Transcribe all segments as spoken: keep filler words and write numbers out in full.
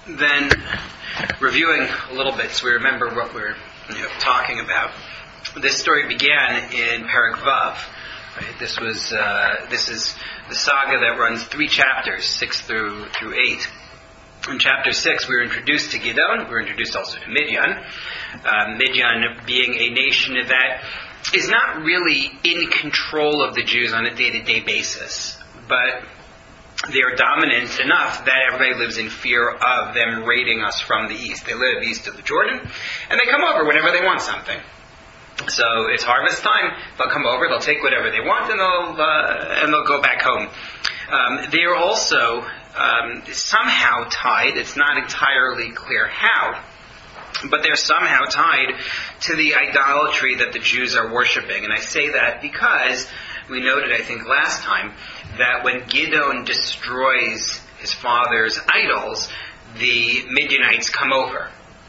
then reviewing a little bit so we remember what we're you know, talking about. This story began in Perek Vav. Right? This was uh, this is the saga that runs three chapters, six through through eight. In chapter six, we were introduced to Gideon. We were introduced also to Midian. Uh, Midian being a nation that is not really in control of the Jews on a day-to-day basis, but they are dominant enough that everybody lives in fear of them raiding us from the east. They live east of the Jordan, and they come over whenever they want something. So it's harvest time. They'll come over. They'll take whatever they want, and they'll uh, and they'll go back home. Um, they are also um, somehow tied. It's not entirely clear how, but they're somehow tied to the idolatry that the Jews are worshiping. And I say that because we noted, I think, last time that when Gideon destroys his father's idols, the Midianites come over.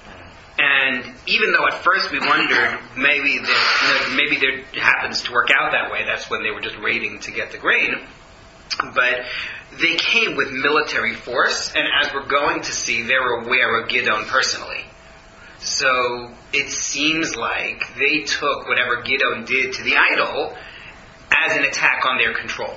And even though at first we wondered maybe that, you know, maybe there happens to work out that way, that's when they were just raiding to get the grain, but they came with military force, and as we're going to see, they were aware of Gideon personally. So it seems like they took whatever Gideon did to the idol as an attack on their control.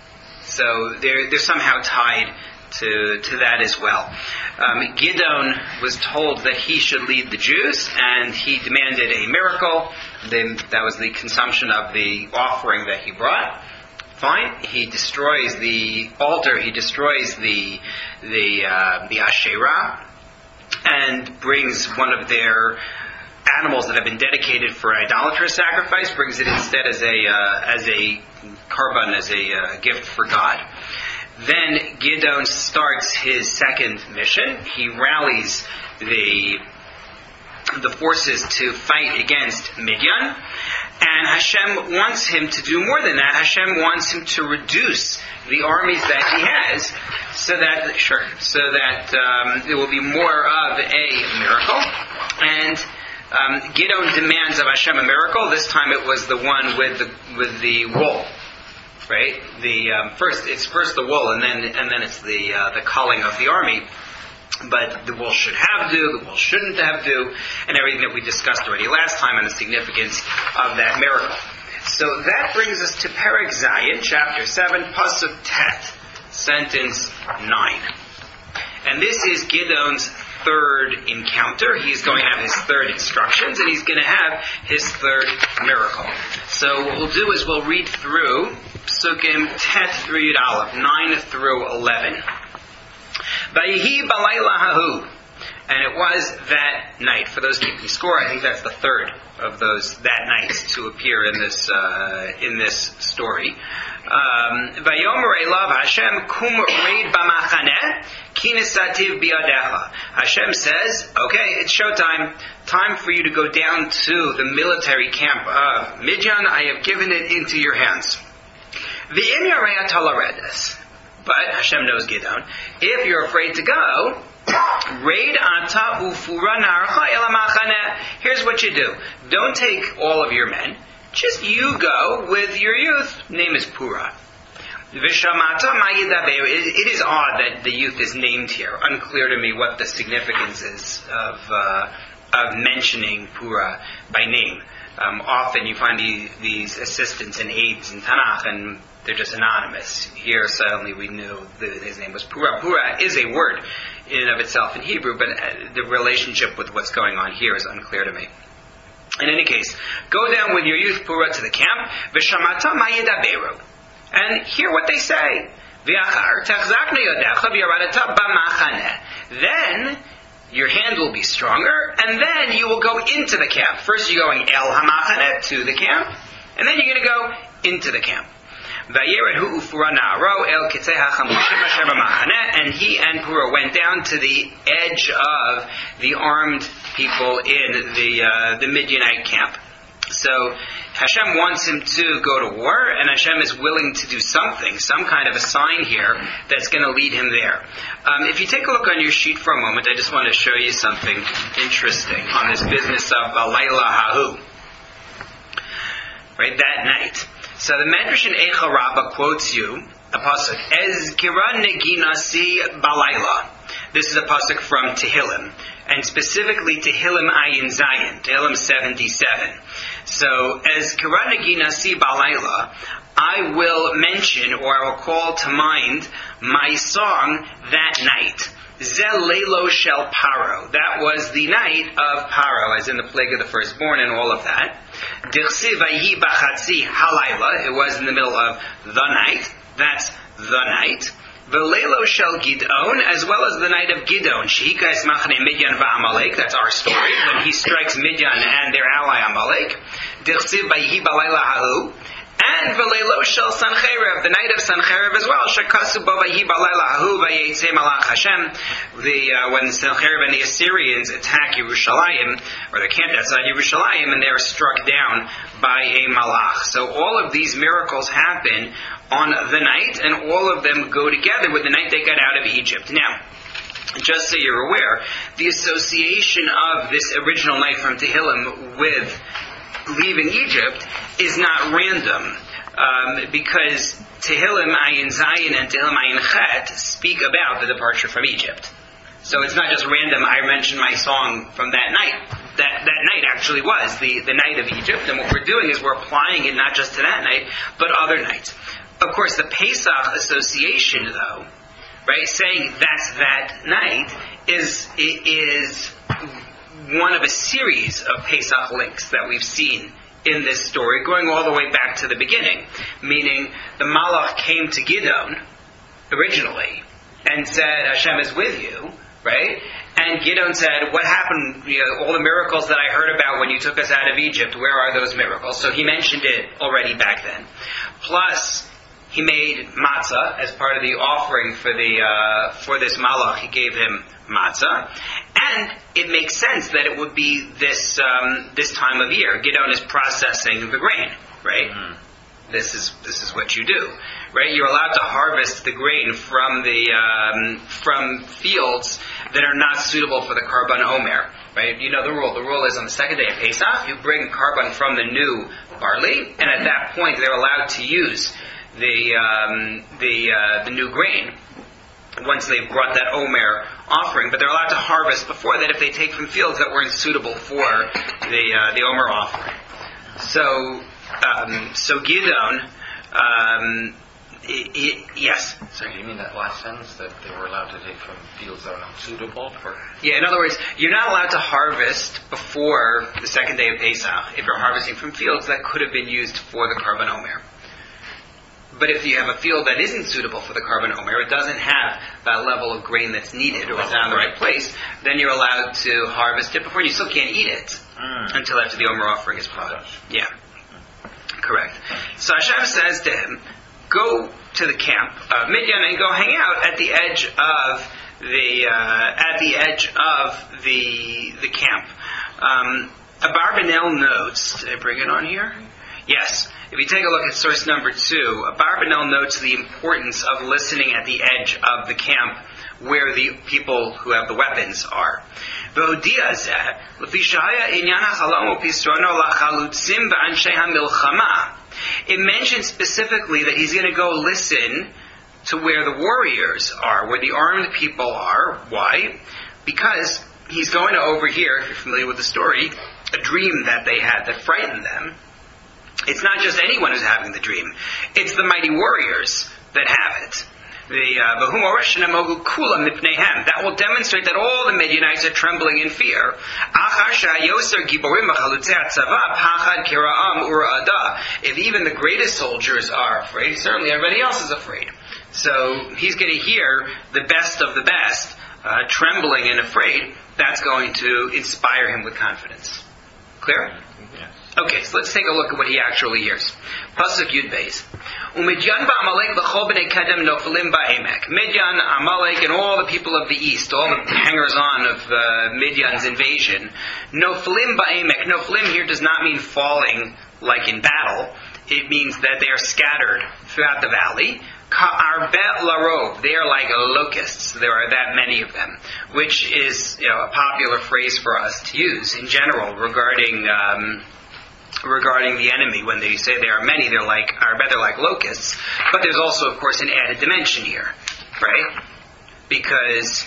So they're, they're somehow tied to, to that as well. Um, Gideon was told that he should lead the Jews, and he demanded a miracle. Then that was the consumption of the offering that he brought. Fine. He destroys the altar. He destroys the the uh, the Asherah, and brings one of their animals that have been dedicated for idolatrous sacrifice, brings it instead as a uh, as a korban, as a uh, gift for God. Then Gideon starts his second mission. He rallies the the forces to fight against Midian, and Hashem wants him to do more than that. Hashem wants him to reduce the armies that he has, so that sure, so that um, there will be more of a miracle. And um, Gideon demands of Hashem a miracle. This time it was the one with the with the wool. Right. The um, first, it's first the wool, and then and then it's the uh, the culling of the army. But the wool should have do, the wool shouldn't have do, and everything that we discussed already last time on the significance of that miracle. So that brings us to Perek Zayin, chapter seven, pasuk tet, sentence nine, and this is Gideon's third encounter. He's going to have his third instructions, and he's going to have his third miracle. So what we'll do is we'll read through Psukim tet through Yud Aleph, nine through eleven. Vayihi balayla hahu, and it was that night. For those keeping score, I think that's the third of those that nights to appear in this uh, in this story. Vayomer elav Hashem kum reid b'machaneh kinesativ biyadecha. Hashem says, "Okay, it's showtime. Time for you to go down to the military camp of Midian. I have given it into your hands." V'im yarei talaredes. But Hashem knows Gideon. If you're afraid to go, raid ata ufura narcha el hamachaneh. Here's what you do: don't take all of your men. Just you go with your youth. Name is Pura. Vishamata mayidaber. It is odd that the youth is named here. Unclear to me what the significance is of uh, of mentioning Pura by name. Um, often you find the, these assistants and aides in Tanakh, and they're just anonymous. Here, suddenly we knew that his name was Pura. Pura is a word in and of itself in Hebrew, but the relationship with what's going on here is unclear to me. In any case, go down with your youth, Pura, to the camp. V'shamata mayedaberu, and hear what they say. V'achar techzaknu yodecha v'yaradata b'machaneh. Then your hand will be stronger, and then you will go into the camp. First you're going el hamachaneh, to the camp, and then you're going to go into the camp. And he and Pura went down to the edge of the armed people in the uh, the Midianite camp. So Hashem wants him to go to war, and Hashem is willing to do something, some kind of a sign here that's going to lead him there. Um, if you take a look on your sheet for a moment, I just want to show you something interesting on this business of Balayla Hahu. Right, that night. So the Medrash in Eicha Rabbah quotes you a pasuk, Ez kira neginasi balayla. This is a pasuk from Tehillim, and specifically Tehillim Ayin Zayin, Tehillim seventy-seven. So, as Karanagi Nasi Balayla, I will mention, or I will call to mind, my song that night. Zel Leilo Shel Paro. That was the night of Paro, as in the plague of the firstborn and all of that. Dirsi Vayi Bachatzi Halayla. It was in the middle of the night. That's the night. V'leilo Shel Gidon, as well as the night of Gidon. Shehika es Machne Midyan v'Amalek. That's our story. When he strikes Midyan and their ally Amalek. Dirsi Vayi Balayla Hahu. And V'leilo Shel Sancherev, the night of Sancherev as well. Shekasu bo vayi balayla hahu vayetze malach Hashem. The uh, when Sancherev and the Assyrians attack Yerushalayim, or they camped outside Yerushalayim, and they are struck down by a malach. So all of these miracles happen on the night, and all of them go together with the night they got out of Egypt. Now, just so you're aware, the association of this original night from Tehillim with leaving Egypt is not random, um, because Tehillim Ayin Zayin and Tehillim Ayin Chet speak about the departure from Egypt. So it's not just random, I mentioned my song from that night. That that night actually was the, the night of Egypt, and what we're doing is we're applying it not just to that night, but other nights. Of course, the Pesach association, though, right, saying that's that night, is is one of a series of Pesach links that we've seen in this story, going all the way back to the beginning. Meaning, the Malach came to Gidon originally and said, Hashem is with you, right? And Gidon said, what happened, you know, all the miracles that I heard about when you took us out of Egypt, where are those miracles? So he mentioned it already back then. Plus, he made matzah as part of the offering for the uh, for this malach. He gave him matzah, and it makes sense that it would be this um, this time of year. Gidon is processing the grain, right? Mm-hmm. This is this is what you do, right? You're allowed to harvest the grain from the um, from fields that are not suitable for the Karban Omer, right? You know the rule. The rule is on the second day of Pesach, you bring Karban from the new barley, and at that point they're allowed to use the um, the uh, the new grain once they've brought that Omer offering, but they're allowed to harvest before that if they take from fields that weren't suitable for the uh, the Omer offering. So um, so Gidon, um, it, it, yes. So you mean that last sentence that they were allowed to take from fields that are not suitable for? Yeah, in other words, you're not allowed to harvest before the second day of Pesach if you're harvesting from fields that could have been used for the Karban Omer. But if you have a field that isn't suitable for the Karban Omer, it doesn't have that level of grain that's needed, or it's not in the right place, then you're allowed to harvest it before, and you still can't eat it mm. until after the Omer offering is brought. Yeah, correct. So Hashem says to him, go to the camp of Midian and go hang out at the edge of the uh, at the edge of the the camp. Um, Abarbanel notes. Did I bring it on here? Yes. If you take a look at source number two, Abarbanel notes the importance of listening at the edge of the camp where the people who have the weapons are. It mentions specifically that he's going to go listen to where the warriors are, where the armed people are. Why? Because he's going to overhear, if you're familiar with the story, a dream that they had that frightened them. It's not just anyone who's having the dream. It's the mighty warriors that have it. The uh, that will demonstrate that all the Midianites are trembling in fear. If even the greatest soldiers are afraid, certainly everybody else is afraid. So he's going to hear the best of the best, uh, trembling and afraid. That's going to inspire him with confidence. Clear? Yes. Okay, so let's take a look at what he actually hears. Pasuk Yud Beis. Umidyan ba'amalek v'chol b'nei kedem nofilim ba'emek. Midyan, Amalek, and all the people of the east, all the hangers-on of uh, Midyan's invasion. Nofilim ba'emek. Nofilim here does not mean falling like in battle. It means that they are scattered throughout the valley. Ka'arbet larov. They are like locusts. There are that many of them, which is, you know, a popular phrase for us to use in general regarding um, regarding the enemy. When they say there are many, they're like arbet, they're like locusts. But there's also, of course, an added dimension here, right? Because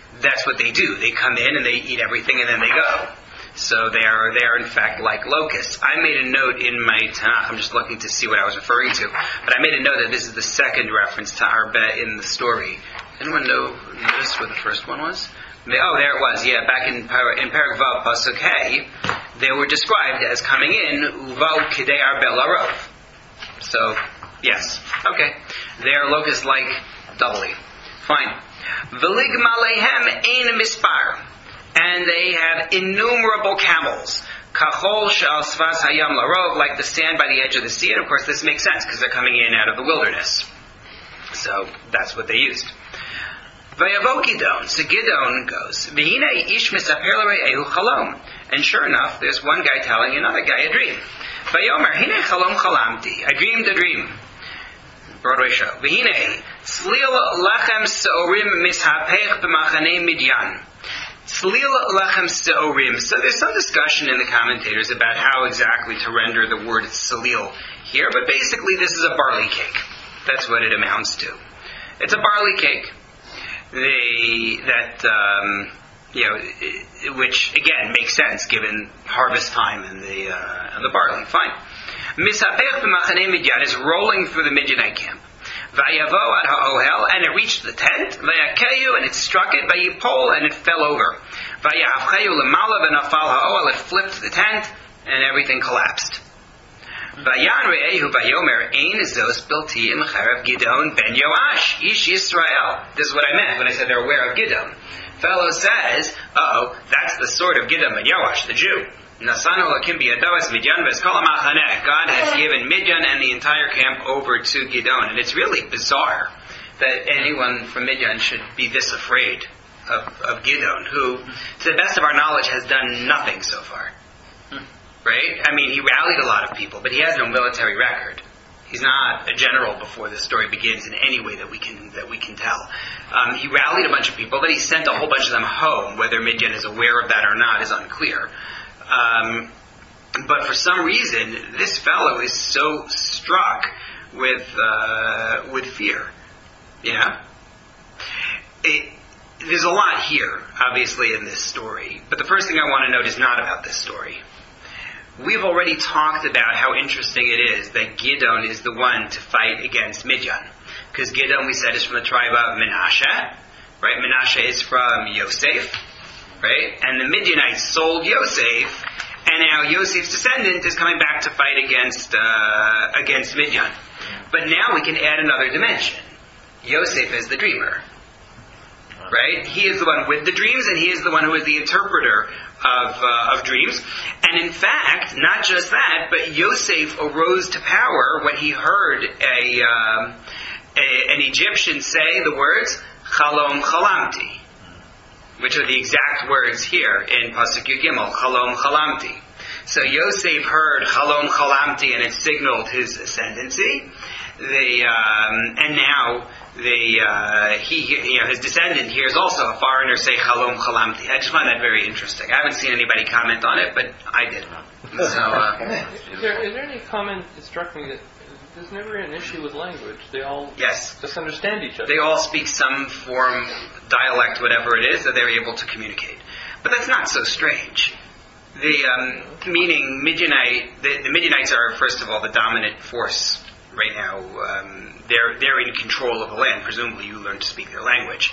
that's what they do. They come in and they eat everything and then they go. So they are, they are in fact like locusts. I made a note in my Tanakh, I'm just looking to see what I was referring to, but I made a note that this is the second reference to Arbe in the story. Anyone know, notice what the first one was? Oh, there it was, yeah, back in, in Perek Vav, Pasuk Hey, they were described as coming in, Uval Kidei Arbe Larov. So, yes, okay. They are locusts like doubly. Fine. V'lig malehem ein mispar. And they have innumerable camels. Kachol shal svas hayam larov, like the sand by the edge of the sea. And of course this makes sense because they're coming in out of the wilderness. So that's what they used. Vayavo Gidon. So Gidon goes, V'hine ish misaper l're'ehu chalom. And sure enough, there's one guy telling another guy a dream. Vayomer, hine chalom chalamti. I dreamed a dream. Broadway show. V'hine tzlil lachem se'orim mishapech b'machanei Midyan. Tzlil lachem se'orim. So there's some discussion in the commentators about how exactly to render the word tzlil here, but basically this is a barley cake. That's what it amounts to. It's a barley cake. They, that, um, you know, which again makes sense given harvest time and the, uh, and the barley. Fine. Misapech b'machanei Midyan is rolling through the Midianite camp. Vayavo ad ha'ohel, and it reached the tent. Vayakeyu, and it struck it. Vayipol, and it fell over. Vayavcheyu lemala v'nafal ha'ohel, it flipped the tent, and everything collapsed. Vayan re'ehu vayomer ein zos bilti im cherev Gidon ben Yoash ish Yisrael. This is what I meant when I said they're aware of Gidon. Fellow says, uh-oh, that's the sword of Gidon ben Yoash, the Jew. Nasanu lakim biyadawas Midyan v'eskol ha'machaneh. God has given Midyan and the entire camp over to Gidon. And it's really bizarre that anyone from Midyan should be this afraid of, of Gidon, who, to the best of our knowledge, has done nothing so far. Right? I mean, he rallied a lot of people, but he has no military record. He's not a general before this story begins in any way that we can that we can tell. Um, he rallied a bunch of people, but he sent a whole bunch of them home. Whether Midyan is aware of that or not is unclear. Um, but for some reason, this fellow is so struck with uh, with fear. Yeah. It, there's a lot here, obviously, in this story. But the first thing I want to note is not about this story. We've already talked about how interesting it is that Gidon is the one to fight against Midyan. Because Gidon, we said, is from the tribe of Menashe. Right? Menashe is from Yosef. Right? And the Midianites sold Yosef, and now Yosef's descendant is coming back to fight against uh, against Midyan. But now we can add another dimension. Yosef is the dreamer. Right? He is the one with the dreams, and he is the one who is the interpreter of uh, of dreams. And in fact, not just that, but Yosef arose to power when he heard a, um, a an Egyptian say the words "Chalom chalamti," which are the exact words here in Pasuk Yud Gimel, "Chalom chalamti." So Yosef heard "Chalom chalamti," and it signaled his ascendancy. The um, and now. The uh, he, you know, his descendant hears also a foreigner say "Chalom chalamti." I just find that very interesting. I haven't seen anybody comment on it, but I did. So, uh, is, there, is there any comment? It struck me that there's never an issue with language. They all yes. just understand each other. They all speak some form, dialect, whatever it is, that they're able to communicate. But that's not so strange. The um, meaning Midianite, the, the Midianites are first of all the dominant force right now. Um, they're they're in control of the land. Presumably, you learn to speak their language.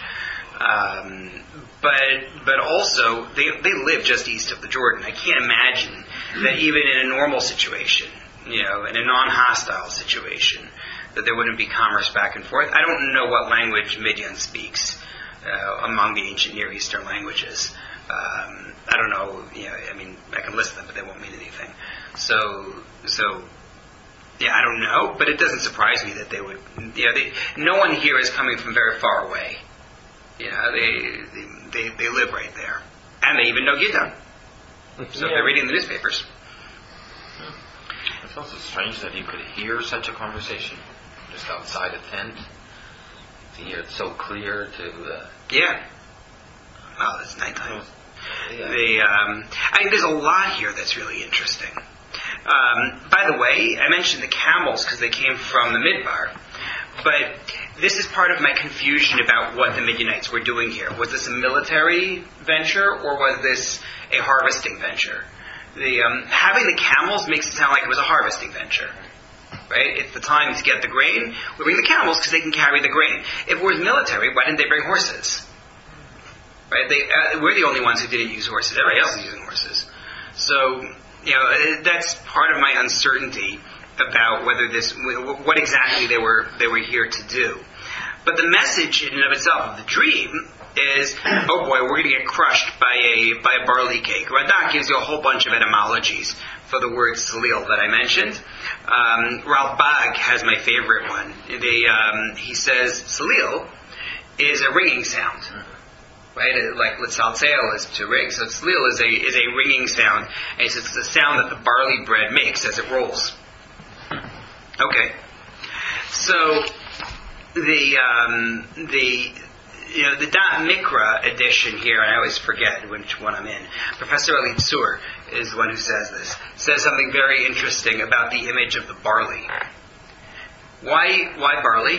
Um, but but also they they live just east of the Jordan. I can't imagine that even in a normal situation, you know, in a non-hostile situation, that there wouldn't be commerce back and forth. I don't know what language Midian speaks uh, among the ancient Near Eastern languages. Um, I don't know. You know, I mean, I can list them, but they won't mean anything. So so. Yeah, I don't know, but it doesn't surprise me that they would. You know, they, no one here is coming from very far away. You know, they they they live right there, and they even know Gidon. So yeah. They're reading the newspapers. It's also strange that you could hear such a conversation just outside a tent. To hear it so clear to. Uh, yeah. Well, it's nighttime. Yeah. The um, I mean, there's a lot here that's really interesting. Um, by the way, I mentioned the camels because they came from the Midbar. But this is part of my confusion about what the Midianites were doing here. Was this a military venture or was this a harvesting venture? The um, having the camels makes it sound like it was a harvesting venture. Right? It's the time to get the grain. We bring the camels because they can carry the grain. If it was military, why didn't they bring horses? Right? They, uh, we're the only ones who didn't use horses. Everybody else is using horses. So, you know, that's part of my uncertainty about whether this, what exactly they were they were here to do. But the message in and of itself of the dream is, oh boy, we're going to get crushed by a by a barley cake. Radak gives you a whole bunch of etymologies for the word salil that I mentioned. Um, Ralbag has my favorite one. They, um, he says salil is a ringing sound. Right, like litzaltzel is to ring. So salil is a is a ringing sound, and it's, it's the sound that the barley bread makes as it rolls. Okay, so the um, the you know the Da'at Mikra edition here, I always forget which one I'm in. Professor Ali Tsur is the one who says this. Says something very interesting about the image of the barley. Why why barley?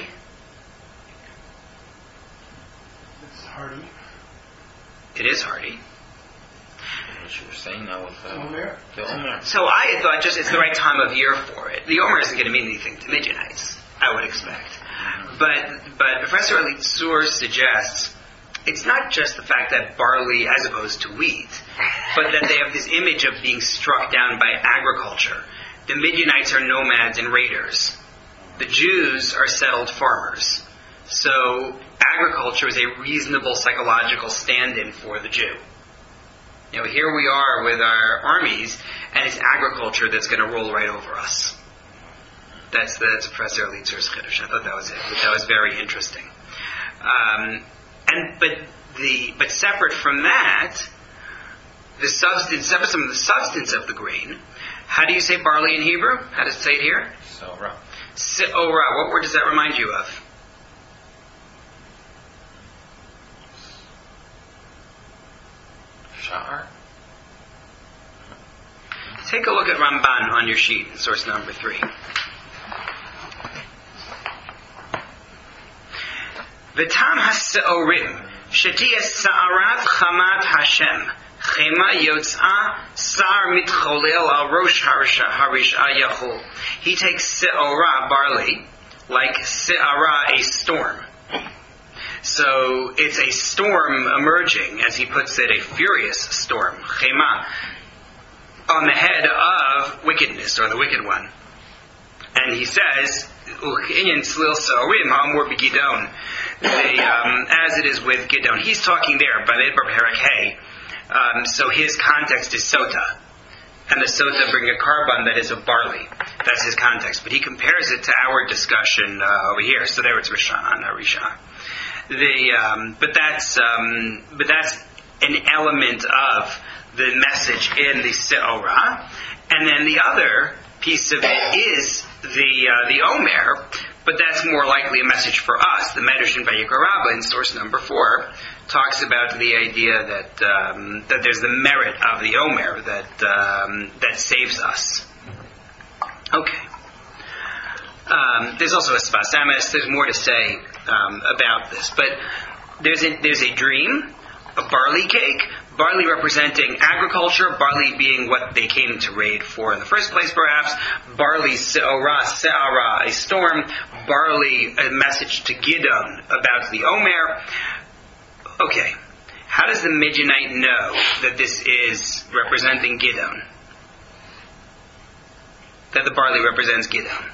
It's hardy. It is hardy. What you were saying now with uh, Omer. the Omer. So I thought just it's the right time of year for it. The Omer isn't going to mean anything to Midianites, I would expect. But but Professor Ali Tsur suggests it's not just the fact that barley as opposed to wheat, but that they have this image of being struck down by agriculture. The Midianites are nomads and raiders. The Jews are settled farmers. So agriculture is a reasonable psychological stand-in for the Jew. You know, here we are with our armies, and it's agriculture that's going to roll right over us. That's the, that's Professor Elitzer's chiddush. I thought that was it. That was very interesting. Um, and but the but separate from that, the substance, separate from the substance of the grain. How do you say barley in Hebrew? How does it say it here? Se'ora. Se'ora. What word does that remind you of? Sha'ar. Take a look at Ramban on your sheet, source number three. V'tam ha'se'orim, shetiyah sa'arat chamat Hashem, chema yotz'a sar mitcholel al rosh harisha yachol. He takes se'ora, barley, like se'ara, a storm. So it's a storm emerging, as he puts it, a furious storm, chema, on the head of wickedness, or the wicked one. And he says, "Inyan tzlil sa'orim ha'amur b'gidon," um, as it is with Gidon. He's talking there, Bamidbar Perak Hey. Um, so his context is sota, and the sota bring a carbon that is of barley. That's his context. But he compares it to our discussion uh, over here. So there it's Rishon, not Rishon. The um, but that's um, but that's an element of the message in the Se'orah, and then the other piece of it is the uh, the Omer, but that's more likely a message for us. The Medrash in Vayikra Rabbah in source number four talks about the idea that um, that there's the merit of the Omer that um, that saves us. Okay. Um, there's also a Sfas Emes. There's more to say um, about this, but there's a, there's a dream, a barley cake, barley representing agriculture, barley being what they came to raid for in the first place, perhaps. Barley, se'ora, se'ara, a storm. Barley, a message to Gidon about the Omer. Okay, how does the Midianite know that this is representing Gidon? That the barley represents Gidon?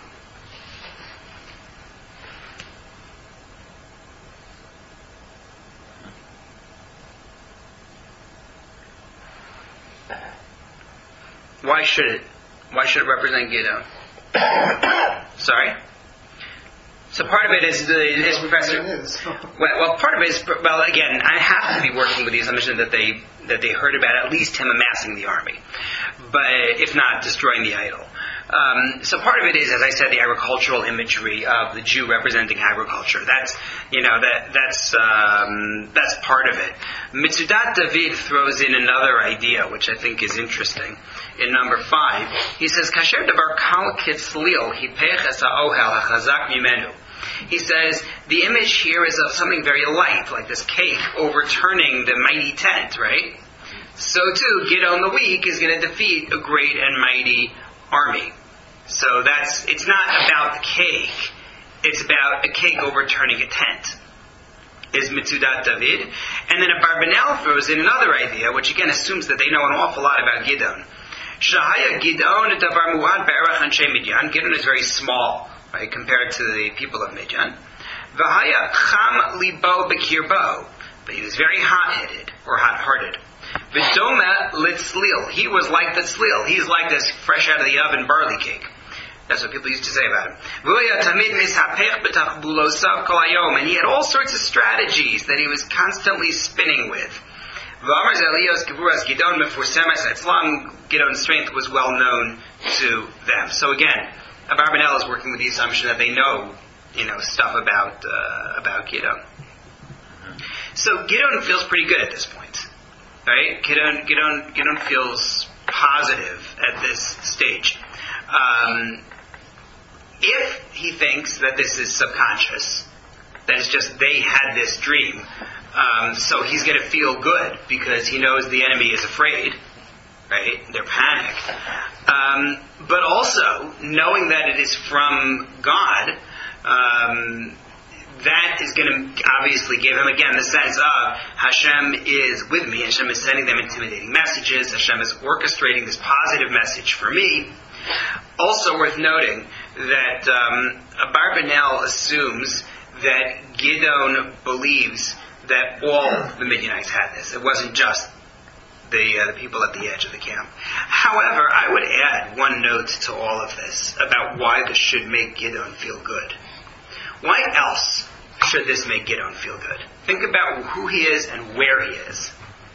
Why should it? Why should it represent Gidon? Sorry? So part of it is the is Professor. Well, well, part of it is well. Again, I have to be working with the assumption that they that they heard about at least him amassing the army, but if not, destroying the idol. Um, so part of it is, as I said, the agricultural imagery of the Jew representing agriculture. That's you know that that's um, that's part of it. Mitzudat David throws in another idea, which I think is interesting. In number five, he says, "Kasher davar kal kitzlil hipech es ha'ohel hachazak mimenu." He says the image here is of something very light, like this cake overturning the mighty tent, right? So too, Gidon the weak is going to defeat a great and mighty army. So that's, it's not about the cake, it's about a cake overturning a tent, is Mitzudat David. And then Abarbanel throws in another idea, which again assumes that they know an awful lot about Gidon. Shahaya Gidon Davar Muad Berach Anshe Midyan. Gidon is very small, right, compared to the people of Midyan. Vahaya Cham Libo Bekirbo. But he was very hot-headed, or hot-hearted. V'doma Litzlil. He was like the tzlil. He's like this fresh out of the oven barley cake. That's what people used to say about him. And he had all sorts of strategies that he was constantly spinning with. Gidon's strength was well known to them. So again, Abarbanel is working with the assumption that they know, you know, stuff about uh, about Gidon. So Gidon feels pretty good at this point, right? Gidon, Gidon, Gidon feels positive at this stage. Um, if he thinks that this is subconscious, that it's just they had this dream, um, so he's going to feel good because he knows the enemy is afraid, right? They're panicked. Um, but also, knowing that it is from God, um, that is going to obviously give him, again, the sense of Hashem is with me. Hashem is sending them intimidating messages. Hashem is orchestrating this positive message for me. Also worth noting that um, Abarbanel assumes that Gidon believes that all the Midianites had this. It wasn't just the, uh, the people at the edge of the camp. However, I would add one note to all of this about why this should make Gidon feel good. Why else should this make Gidon feel good? Think about who he is and where he is.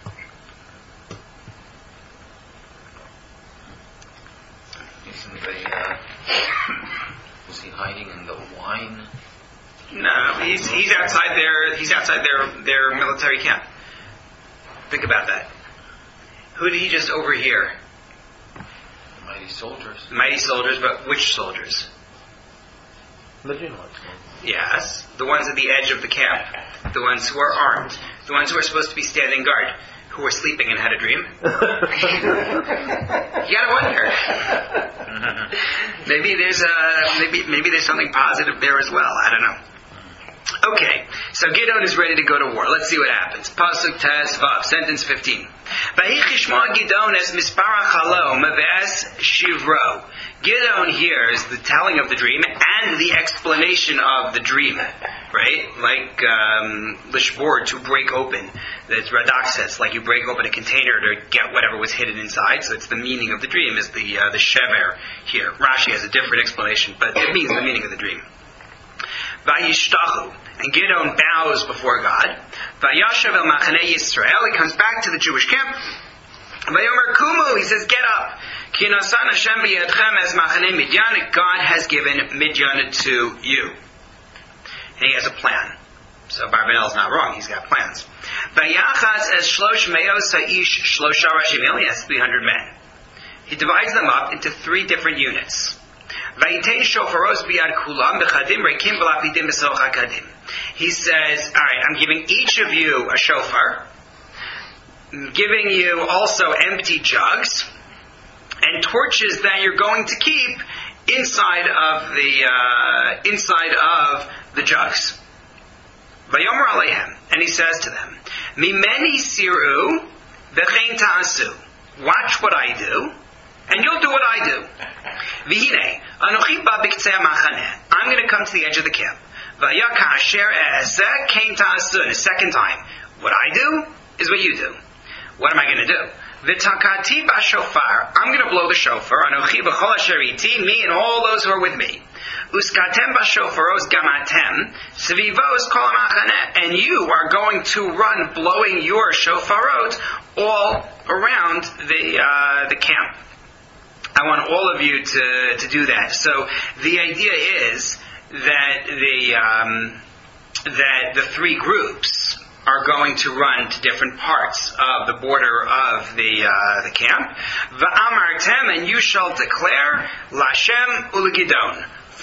Isn't the, uh, was he hiding in the wine? No, he's he's outside their he's outside their their military camp. Think about that. Who did he just overhear? Mighty soldiers. Mighty soldiers, but which soldiers? Midianites. Yes, the ones at the edge of the camp, the ones who are armed, the ones who are supposed to be standing guard, who were sleeping and had a dream. You gotta wonder. Maybe there's a maybe maybe there's something positive there as well. I don't know. Okay, so Gidon is ready to go to war. Let's see what happens. Pasuk Tes Vav, sentence fifteen. Vayich Gidon es mispar chalom ve'es shivro. Gidon hears the telling of the dream and the explanation of the dream, right? Like um, lishbor, to break open. That Radak says, like you break open a container to get whatever was hidden inside. So it's the meaning of the dream is the uh, the shever here. Rashi has a different explanation, but it means the meaning of the dream. Vayishtachu, and Gidon bows before God. Vayashav el Machanei Yisrael, he comes back to the Jewish camp. Vayomer Kumu, he says, get up. Ki nasan Hashem b'yadchem es Machanei Midyan, God has given Midyan to you. And he has a plan. So Barbanel's not wrong, he's got plans. Vayachas es shlosh meos ha'ish shlosha rashim, he only has three hundred men. He divides them up into three different units. He says, alright, I'm giving each of you a shofar, giving you also empty jugs, and torches that you're going to keep inside of the, uh, inside of the jugs. Vayomer Aleichem, and he says to them, Mimeni siru v'chein ta'asu. Watch what I do, and you'll do what I do. V'hine, anochi ba b'ktzei ha'machaneh. I'm going to come to the edge of the camp. V'ya ka'asher e'ezeh kein ta'asu. And a second time, what I do is what you do. What am I going to do? V'takati ba'shofar. I'm going to blow the shofar. Anochi b'chol asher iti, me and all those who are with me. Uskatem ba'shofaros gamatem, svivos kol ha'machaneh. And you are going to run blowing your shofarot all around the uh, the camp. I want all of you to, to do that. So the idea is that the um, that the three groups are going to run to different parts of the border of the uh, the camp. Va'amartem, and you shall declare Lashem u'legidon,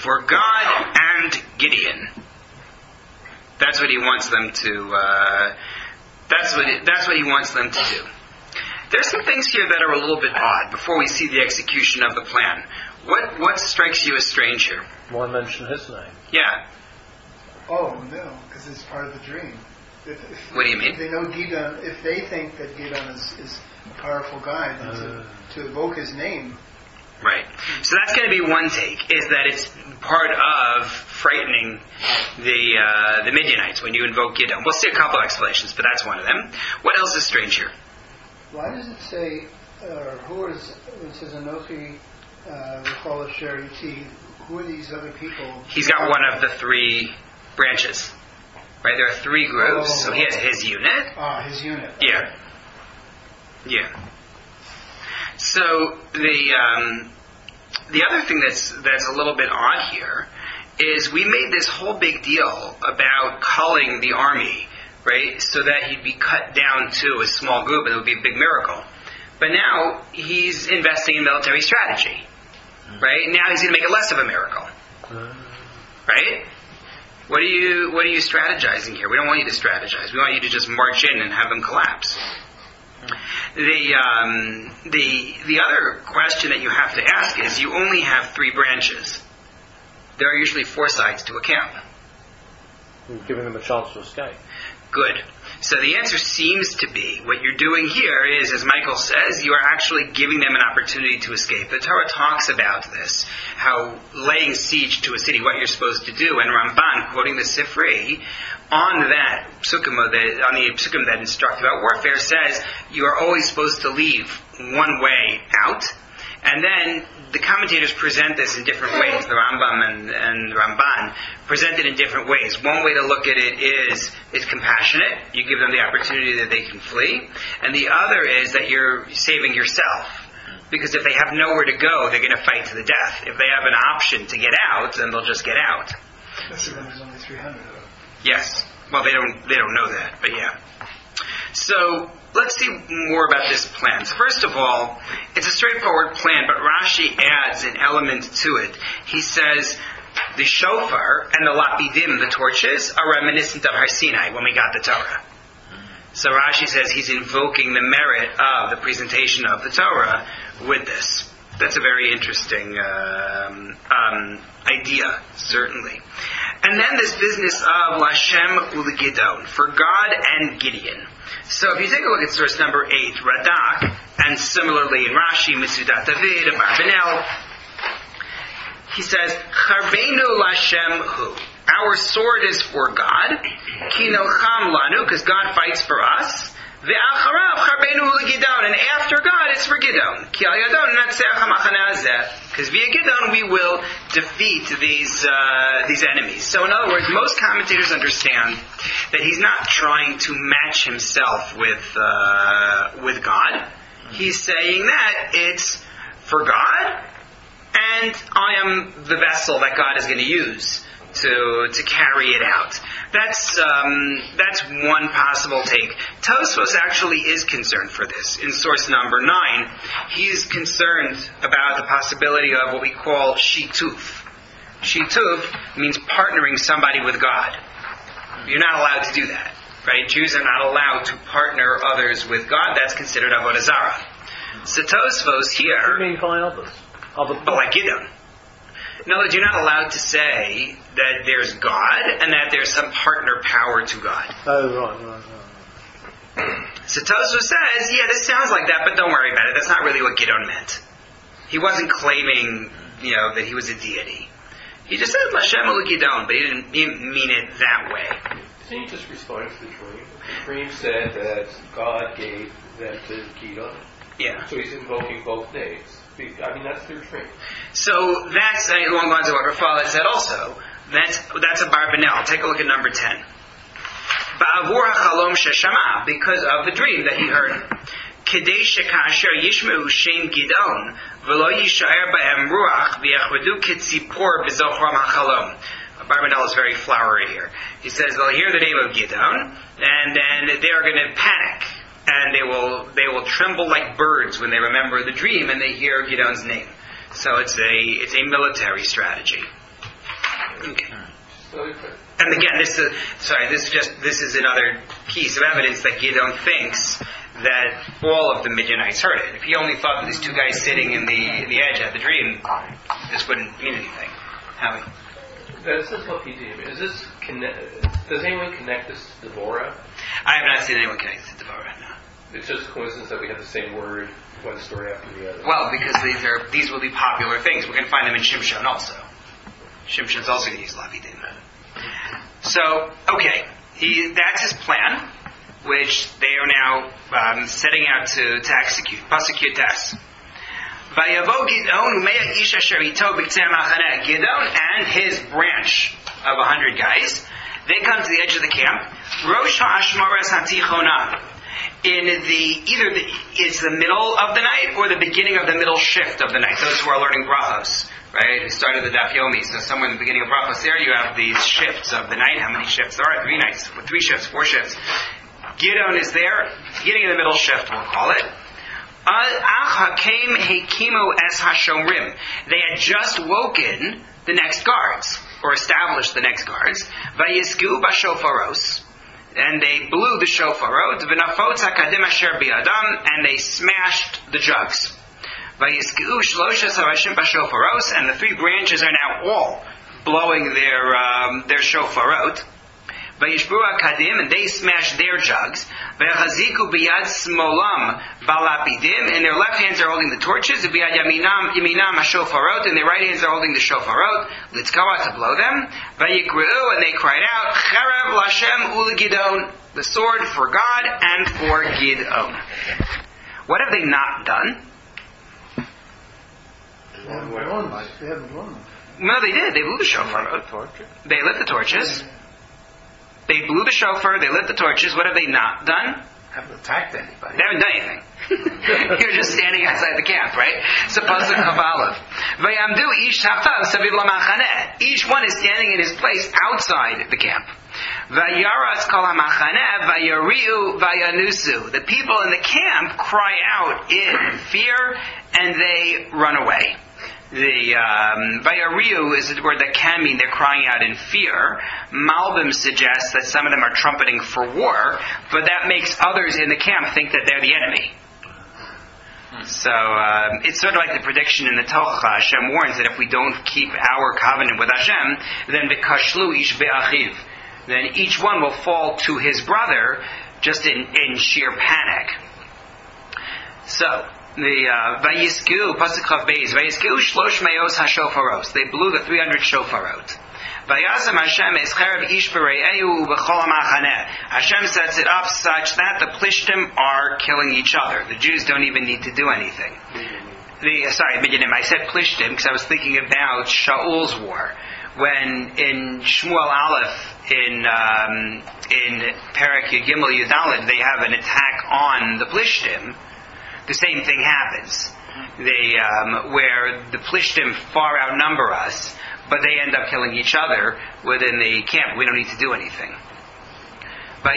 for God and Gideon. That's what he wants them to. Uh, that's what. It, that's what he wants them to do. There's some things here that are a little bit odd before we see the execution of the plan. What what strikes you as strange here? Why mention his name? Yeah. Oh, no, because it's part of the dream. If, if, What do you mean? If they know Gidon, if they think that Gidon is, is a powerful guy, then Uh. to, to evoke his name. Right. So that's going to be one take, is that it's part of frightening the uh, the Midianites when you invoke Gideon. We'll see a couple explanations, but that's one of them. What else is strange here? Why does it say, or who is, it says Anochi, uh, L'chol Asher Iti, who are these other people? He's got one of the three branches. Right? There are three groups, Oh. so he has his unit. Ah, his unit. Yeah. Yeah. So the um, the other thing that's that's a little bit odd here is we made this whole big deal about culling the army, right? So that he'd be cut down to a small group and it would be a big miracle. But now he's investing in military strategy, right? Now he's going to make it less of a miracle, right? What are you What are you strategizing here? We don't want you to strategize. We want you to just march in and have them collapse. The um, the the other question that you have to ask is: you only have three branches. There are usually four sides to a camp. You're giving them a chance to escape. Good. So the answer seems to be what you're doing here is, as Michael says, you are actually giving them an opportunity to escape. The Torah talks about this, how laying siege to a city, what you're supposed to do. And Ramban, quoting the Sifri, on that psukim, that, on the psukim that instruct about warfare, says you are always supposed to leave one way out. And then the commentators present this in different ways. The Rambam and, and Ramban present it in different ways. One way to look at it is is compassionate. You give them the opportunity that they can flee. And the other is that you're saving yourself. Because if they have nowhere to go, they're going to fight to the death. If they have an option to get out, then they'll just get out. Especially when there's only three hundred of them. Yes. Well, they don't they don't know that, but yeah. So let's see more about this plan. So first of all, it's a straightforward plan, but Rashi adds an element to it. He says the shofar and the lapidim, the torches, are reminiscent of Har Sinai when we got the Torah. So Rashi says he's invoking the merit of the presentation of the Torah with this. That's a very interesting um, um, idea, certainly. And then this business of Lashem Uligidon, for God and Gideon. So if you take a look at source number eight, Radak, and similarly in Rashi, Misudat David, Abarbanel, he says, Charbeinu Lashem Hu. Our sword is for God. Kinocham Lanu, because God fights for us. Ve'acharav Charbeinu Uligidon, and after God it's for Gidon. Ki al Yadon Natseach HaMachana Hazeh, because via Gidon we will defeat these uh, these enemies. So in other words, most commentators understand that he's not trying to match himself with uh, with God. He's saying that it's for God, and I am the vessel that God is going to use to to carry it out. That's um, that's one possible take. Tosfos actually is concerned for this. In source number nine, he's concerned about the possibility of what we call shituf. Shituf means partnering somebody with God. You're not allowed to do that, right? Jews are not allowed to partner others with God. That's considered avodah zarah. So Tosfos here, What do you mean by others? Other but like Gidon. In other words, you're not allowed to say that there's God and that there's some partner power to God. Oh, right, right, right. So Tosfos says, yeah, this sounds like that, but don't worry about it. That's not really what Gidon meant. He wasn't claiming, you know, that he was a deity. He just said Lashem Ul Gidon, but he didn't, he didn't mean it that way. Didn't he just respond to the dream? The dream said that God gave them to Gidon. Yeah. So he's invoking both names. I mean, that's their dream. So that's uh, along the lines of what Rafal had said also. That's, that's a Barbanel. Take a look at number ten. Ba'avur hachalom sheshama, because of the dream that he heard. Kedei shekasher yishmeu shem Gidon, v'lo yishaer ba'em ruach v'yachvedu ketzipor b'zochram hachalom. Barbanel is very flowery here. He says they'll hear the name of Gidon, and then they are going to panic. And they will they will tremble like birds when they remember the dream and they hear Gidon's name. So it's a it's a military strategy. Okay. So, And again, this is sorry. This is just this is another piece of evidence that Gideon thinks that all of the Midianites heard it. If he only thought that these two guys sitting in the in the edge had the dream, this wouldn't mean anything. Howie? This is what P D M. Is this connect, does anyone connect this to Devorah? I have not seen anyone connect to Devorah. No. It's just a coincidence that we have the same word, one story after the other. Well, because these are these will be popular things. We're going to find them in Shimshon also. Shimshon's also going to use Lavidim. So, okay, he, that's his plan, which they are now um, setting out to, to execute. Pasuk Yutes. Vayavo Gidon u'mea ish asher ito b'ktzei machaneh. Gidon and his branch of a hundred guys, they come to the edge of the camp. Rosh ha'ashmoras hatichona. In the either the, it's the middle of the night or the beginning of the middle shift of the night. Those who are learning brachos, right? Who started the Daf Yomi. So somewhere in the beginning of brachos there, you have these shifts of the night. How many shifts there are? Three nights, three shifts, four shifts. Gidon is there, beginning of the middle shift, we'll call it. They had just woken the next guards, or established the next guards. Vayisku bashofaros. And they blew the shofarot, and they smashed the jugs. And the three branches are now all blowing their um, their shofarot. And they smashed their jugs. In their left hands are holding the torches. In their right hands are holding the shofarot. To blow them. And they cried out, Cherev Lashem Ula Gidon, the sword for God and for Gidon. What have they not done? They haven't blown them. They haven't blown them. No, they did. They blew the shofar. They lit the torches. They blew the shofar. They lit the torches. What have they not done? Haven't attacked anybody. They haven't done anything. You're just standing outside the camp, right? So pasuk Chavav. Vayamdu ish haftav saviv lamachaneh. Each one is standing in his place outside the camp. Vayaras kol hamachaneh vayariu vayanusu. The people in the camp cry out in fear and they run away. The um, Vayariu is a word that can mean they're crying out in fear. Malbim suggests that some of them are trumpeting for war, but that makes others in the camp think that they're the enemy. So um, it's sort of like the prediction in the Tocha. Hashem warns that if we don't keep our covenant with Hashem, then v'kashlu ish be'achiv, then each one will fall to his brother just in, in sheer panic. So the Vayisku, pasuk Chav Beis, Vayisku shlosh meos hashofaros. They blew the three hundred shofarot. Vayasam Hashem es cherev ish b're'ehu b'chol ha'machaneh. Hashem sets it up such that the Plishtim are killing each other. The Jews don't even need to do anything. The, uh, sorry, Midianim. I said Plishtim because I was thinking about Shaul's war. When in Shmuel Aleph, in um, in Perek Yud-Gimel Yud-Daled, they have an attack on the Plishtim. The same thing happens. They, um, where the Plishtim far outnumber us, but they end up killing each other within the camp. We don't need to do anything. They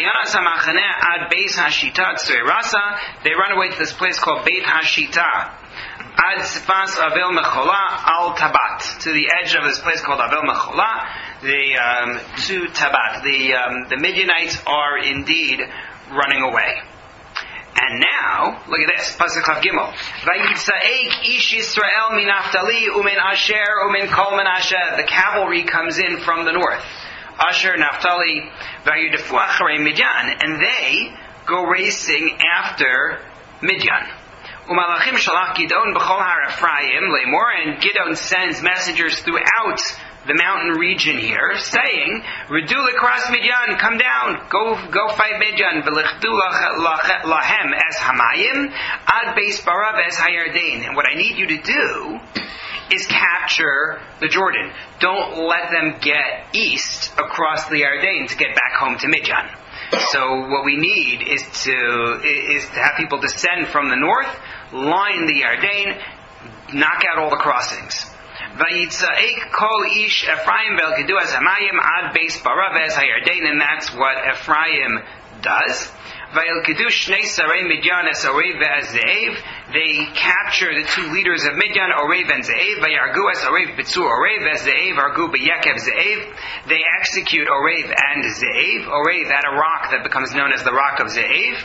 run away to this place called Beit Hashita. Ad Sifas Avel Mechola Al Tabat. To the edge of this place called Avel Mechola, the, um, to Tabat. The, um, the Midianites are indeed running away. And now, look at this, Pasuk Chav Gimel. Vayitzaek ish Yisrael min Naftali umin Asher umin Kol Menashe. The cavalry comes in from the north. Asher, Naphtali, Vayudefu acharei Midian, and they go racing after Midian. Umalachim shalach Gidon b'chol har Ephraim le'mor, and Gidon sends messengers throughout the mountain region here, saying, Redu l'kras Midian, come down, go go fight Midian, v'lichdu lahem es hamayim, ad beis barav es hayardain. And what I need you to do is capture the Jordan. Don't let them get east across the Yarden to get back home to Midian. So what we need is to is to have people descend from the north, line the Yarden, knock out all the crossings. Vayitzaek kol ish Ephraim vel gedu as hamayim ad beis barav es hayarden, and that's what Ephraim does. Vayilkedu shnei sarei Midyan es Orev ve'ez Ze'ev. They capture the two leaders of Midyan, Orev and Ze'ev. Vayargu es Orev b'tzur Orev ve'ez Ze'ev argu b'yekev Ze'ev. They execute Orev and Ze'ev. Orev at a rock that becomes known as the rock of Ze'ev.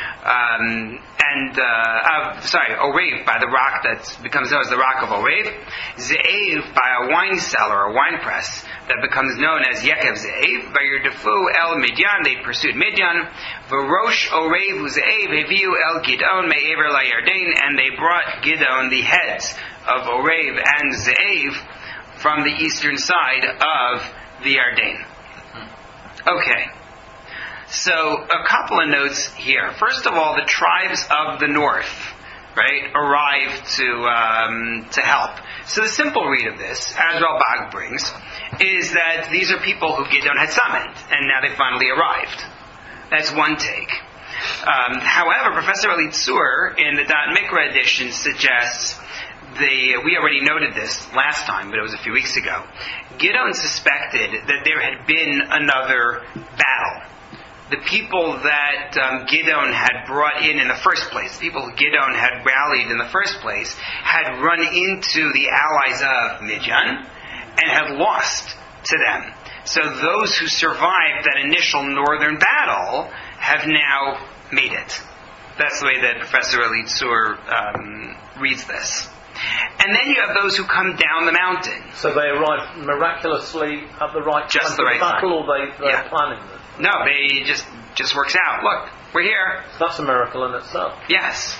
Um, and, uh, uh, sorry, Orev, by the rock that becomes known as the rock of Orev. Ze'ev, by a wine cellar, a wine press, that becomes known as Yekev Ze'ev. Vayirdefu el Midyan, they pursued Midyan. V'rosh Orev Ze'ev heviu el Gidon me'ever la'Yarden, and they brought Gidon, the heads of Orev and Ze'ev, from the eastern side of the Yarden. Okay. So, a couple of notes here. First of all, the tribes of the north, right, arrived to um, to help. So the simple read of this, as Ralbag brings, is that these are people who Gideon had summoned, and now they finally arrived. That's one take. Um, however, Professor Ali Tzur, in the Da'at Mikra edition, suggests the, we already noted this last time, but it was a few weeks ago. Gideon suspected that there had been another battle. The people that um, Gideon had brought in in the first place, the people who Gideon had rallied in the first place, had run into the allies of Midyan and had lost to them. So those who survived that initial northern battle have now made it. That's the way that Professor Ali Tzur um, reads this. And then you have those who come down the mountain. So they arrive miraculously at the right time Just for the right battle, time. or they, they're Yeah. planning it? No, they just just works out. Look, we're here. So that's a miracle in itself. Yes.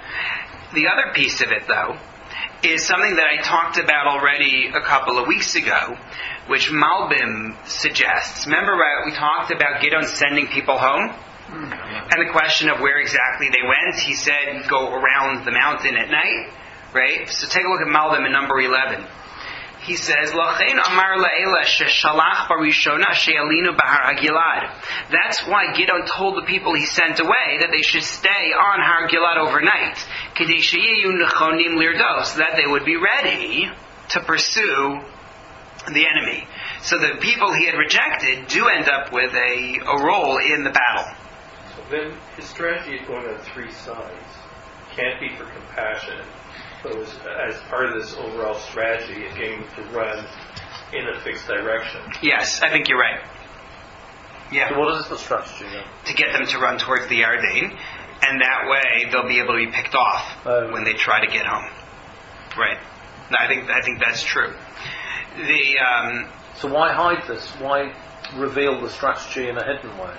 The other piece of it, though, is something that I talked about already a couple of weeks ago, which Malbim suggests. Remember, uh, we talked about Gideon sending people home? And the question of where exactly they went. He said, go around the mountain at night, right? So take a look at Malbim in number eleven. He says, "Lachein amar la'ela sheshalach barishona she'alinu bahar Gilad." That's why Gideon told the people he sent away that they should stay on Har Gilad overnight, kedei sheyeyu nechonim lirdos, so that they would be ready to pursue the enemy. So the people he had rejected do end up with a, a role in the battle. So then his strategy is going on three sides. Can't be for compassion. So as, as part of this overall strategy of getting to run in a fixed direction. Yes, I think you're right. Yeah. So what is the strategy then? To get them to run towards the Yarden, and that way they'll be able to be picked off Oh. when they try to get home. Right. No, I think I think that's true. The um, So why hide this? Why reveal the strategy in a hidden way?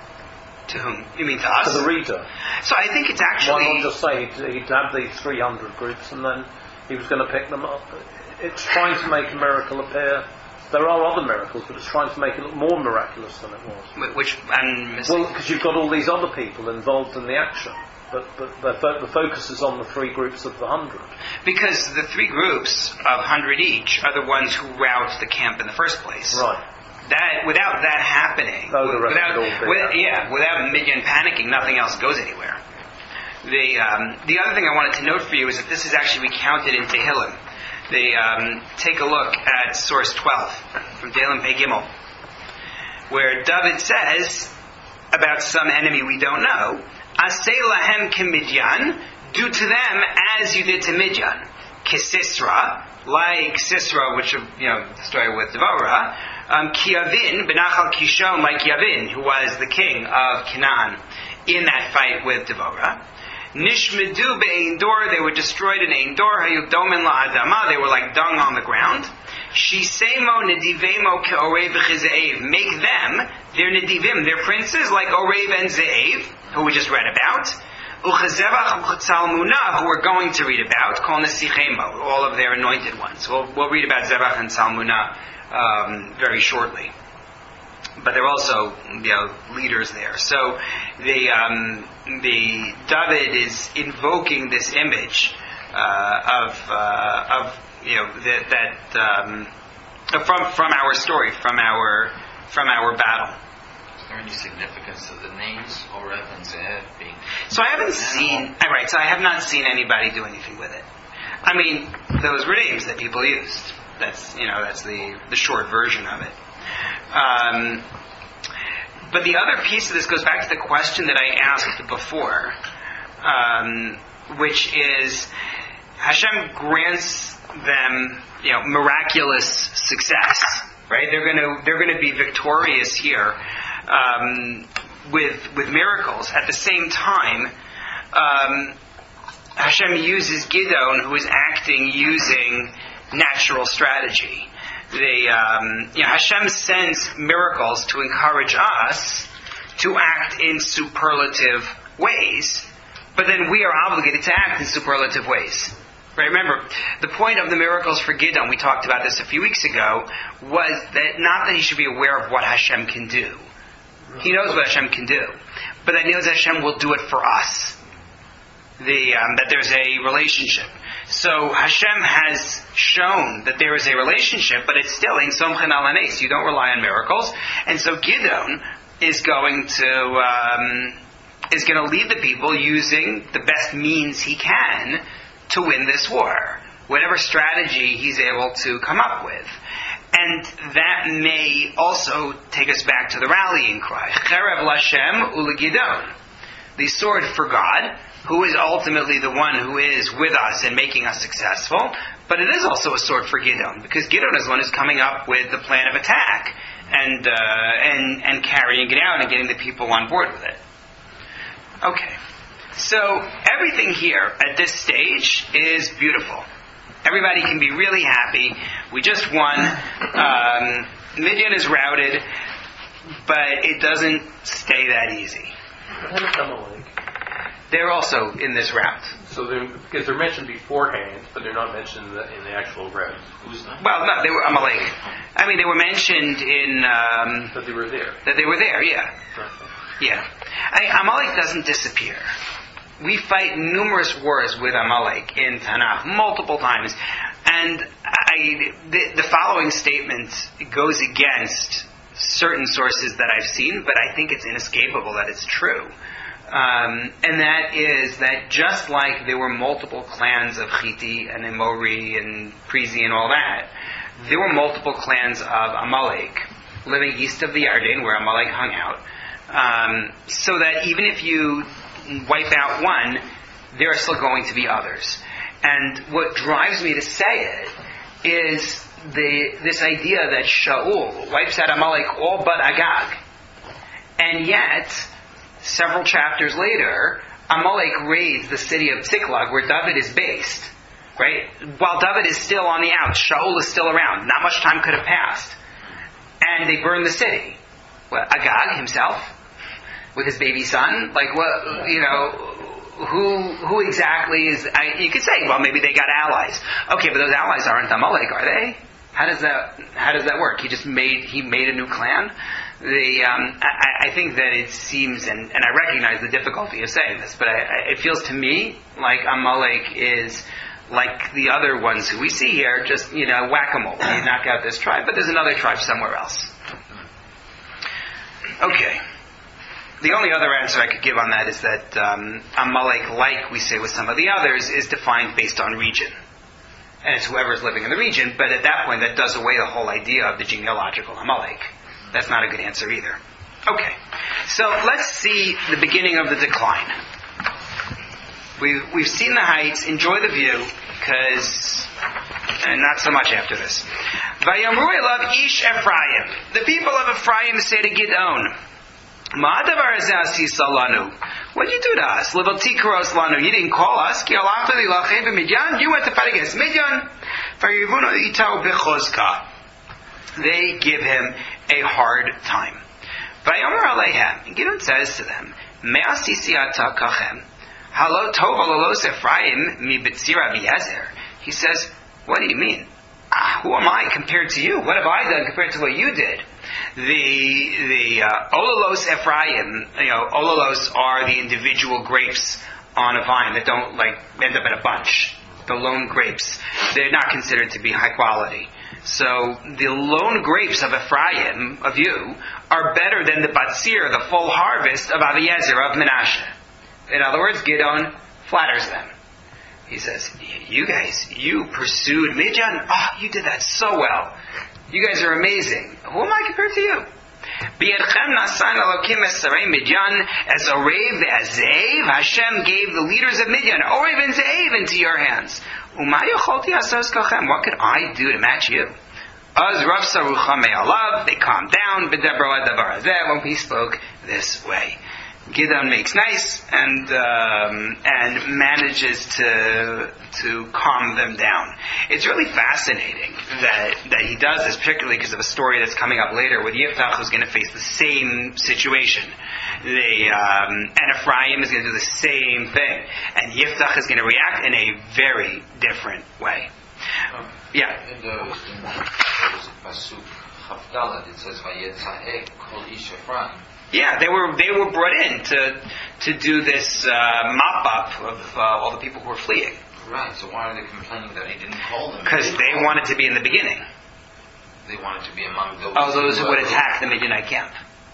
to whom? You mean to us? To the reader. So I think it's Why actually. not just say he'd, he'd have these three hundred groups and then he was going to pick them up? It's trying to make a miracle appear. There are other miracles, but it's trying to make it look more miraculous than it was. Wh- Which I'm missing. Well, because you've got all these other people involved in the action, but but the, fo- the focus is on the three groups of the hundred. Because the three groups of hundred each are the ones who rout the camp in the first place. Right. That without that happening, Oh, the rest without would all be with, out. yeah, without Midian panicking, nothing else goes anywhere. The um, the other thing I wanted to note for you is that this is actually recounted in Tehillim. The um, take a look at source twelve from Tehillim Pei Gimel, where David says about some enemy we don't know, "Asei lahem k'Midyan, do to them as you did to Midian, Kisisra, like Sisra, which you know the story with Devorah." Um, Kiavin, Benachal Kishon, like Yavin, who was the king of Canaan in that fight with Devorah. Nishmedu be'ein dor, they were destroyed in Ein Dor, Hayudomin la'adama, they were like dung on the ground. Shisemo nedivemo ke'orev v'chize'ev, make them, their nedivim, their princes, like Orev and Ze'ev, who we just read about. Uchazevach u'Tzalmunah, who we're going to read about, called Nesichemo, all of their anointed ones. We'll, we'll read about Zevach and Tzalmunah um, very shortly. But they're also, you know, leaders there. So the um, the David is invoking this image uh, of uh, of you know that, that um, from from our story, from our from our battle. Is there any significance to the names Oreb and Ze'ev being? So I haven't seen. All right. So I have not seen anybody do anything with it. I mean, those were names that people used. That's you know that's the the short version of it. Um, but the other piece of this goes back to the question that I asked before, um, which is Hashem grants them, you know, miraculous success, right? They're going to they're going to be victorious here um, with with miracles. At the same time, um, Hashem uses Gidon, who is acting using natural strategy. They, um, you know, Hashem sends miracles to encourage us to act in superlative ways, but then we are obligated to act in superlative ways. Right? Remember, the point of the miracles for Gidon, we talked about this a few weeks ago, was that not that he should be aware of what Hashem can do. He knows what Hashem can do, but that he knows that Hashem will do it for us. The, um, that there's a relationship. So Hashem has shown that there is a relationship, but it's still in Somchen al Hanes. You don't rely on miracles, and so Gidon is going to um, is going to lead the people using the best means he can to win this war, whatever strategy he's able to come up with. And that may also take us back to the rallying cry, Cherev Lashem Ulegidon, the sword for God, who is ultimately the one who is with us and making us successful, but it is also a sword for Gidon, because Gidon is the one who's coming up with the plan of attack and uh, and and carrying it out and getting the people on board with it. Okay, so everything here at this stage is beautiful. Everybody can be really happy. We just won. Um, Midian is routed, but it doesn't stay that easy. They're also in this route. So they're, because they're mentioned beforehand, but they're not mentioned in the, in the actual route. Who's that? Well, no, they were Amalek. I mean, they were mentioned in... Um, That they were there. that they were there, yeah. Yeah. I, Amalek doesn't disappear. We fight numerous wars with Amalek in Tanakh, multiple times. And I, the, the following statement goes against certain sources that I've seen, but I think it's inescapable that it's true. Um, and that is that just like there were multiple clans of Chiti and Emori and Prizi and all that, there were multiple clans of Amalek living east of the Yarden where Amalek hung out. Um, so that even if you wipe out one, there are still going to be others. And what drives me to say it is the this idea that Shaul wipes out Amalek all but Agag. And yet, several chapters later, Amalek raids the city of Ziklag, where David is based. Right? While David is still on the outs, Shaul is still around. Not much time could have passed. And they burn the city. What, Agag himself? With his baby son? Like, what, you know, who who exactly is... I, you could say, well, maybe they got allies. Okay, but those allies aren't Amalek, are they? How does that How does that work? He just made he made a new clan? The um, I, I think that it seems, and, and I recognize the difficulty of saying this, but I, I, it feels to me like Amalek is like the other ones who we see here, just, you know, whack-a-mole. You knock out this tribe, but there's another tribe somewhere else. Okay. The only other answer I could give on that is that um, Amalek, like we say with some of the others, is defined based on region. And it's whoever's living in the region, but at that point that does away the whole idea of the genealogical Amalek. That's not a good answer either. Okay, so let's see the beginning of the decline. We've, we've seen the heights, enjoy the view, because, and not so much after this. Vayamru elav ish Ephraim. The people of Ephraim say to Gidon, Ma'adavar azasi salanu. What did you do to us? Levaltikaros lanu. You didn't call us. Ki alachta lilachem b'Midyan. You went to fight against Midyan. Vayivunu itau b'chozka. They give him a hard time. Vayomer aleihem. Gidon says to them, Me'asisi ata kachem. Halo tov alalos Ephraim mi b'tzira v'yezer. He says, what do you mean? Ah, who am I compared to you? What have I done compared to what you did? The the uh, olalos Ephraim, you know, olalos are the individual grapes on a vine that don't like end up in a bunch. The lone grapes, they're not considered to be high quality. So the lone grapes of Ephraim, of you, are better than the batzir, the full harvest of Aviezer, of Menashe. In other words, Gidon flatters them. He says, you guys, you pursued Midyan? Oh, you did that so well. You guys are amazing. Who am I compared to you? B'yadchem nasan Elokim esarei Midyan as Orev as Ze'ev. Hashem gave the leaders of Midyan, Orev and Ze'ev, into your hands. Uma yocholti asos kochem. What could I do to match you? Az Rav Sarucha me'alav. They calmed down. B'debro adavar hazeh, when he spoke this way. Gideon makes nice and um, and manages to to calm them down. It's really fascinating that that he does this, particularly because of a story that's coming up later, where Yiftach who's going to face the same situation. The um, and Ephraim is going to do the same thing, and Yiftach is going to react in a very different way. Um, Yeah. In the, in the Pasuk Chavdalad, it says Vayetzaek Kol Ish Ephraim. Yeah, they were they were brought in to to do this uh, mop up of uh, all the people who were fleeing. Right. So why are they complaining that he didn't call them? Because they wanted to be in the beginning. They wanted to be among those. Oh, those who would uh, attack the Midianite camp.